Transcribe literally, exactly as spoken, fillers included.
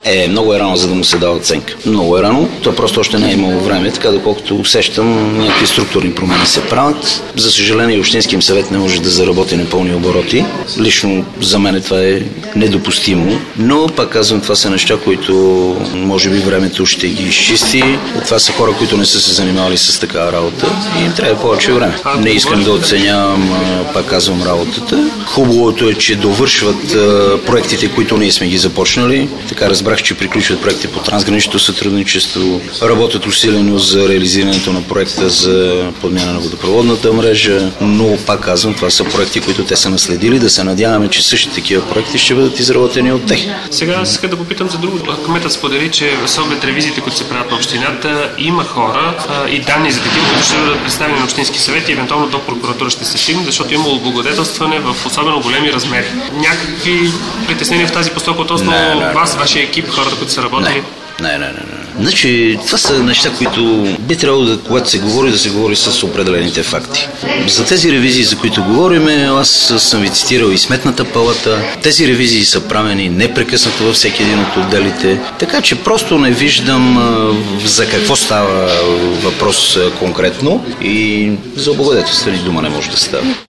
Е, много е рано, за да му се дава оценка. Много е рано. То просто още не е имало време, така доколкото усещам, някакви структурни промени се правят. За съжаление, Общинският съвет не може да заработи на пълни обороти. Лично за мен това е недопустимо. Но, пак казвам, това са неща, които може би времето ще ги изчисти. Това са хора, които не са се занимавали с такава работа и им трябва повече време. Не искам да оценявам, пак казвам, работата. Хубавото е, че довършват проектите, които ние сме ги започнали. Така разбрах, че приключват проекти по трансграничното сътрудничество, работят усилено за реализирането на проекта за подмяна на водопроводната мрежа, но пак казвам, това са проекти, които те са наследили, да се надяваме, че същите такива проекти ще бъдат изработени от тях. Сега аз иска да попитам за друго. Кметът сподели, че с оглед ревизиите, които се правят на общината, има хора а, и данни за такива, които ще бъдат представени на Общински съвет и евентуално до прокуратура ще се стигне, защото има облагодетелстване в особено големи размери. Някакви притеснения в тази посока относно не, не, вас, вашия екип, хората, които са работили? Не, не, не, не. Значи, това са неща, които би трябвало да, когато се говори, да се говори с определените факти. За тези ревизии, за които говорим, аз съм ви цитирал и Сметната палата. Тези ревизии са правени непрекъснато във всеки един от отделите, така че просто не виждам а, за какво става въпрос конкретно и за облагодетелстване дума не може да става.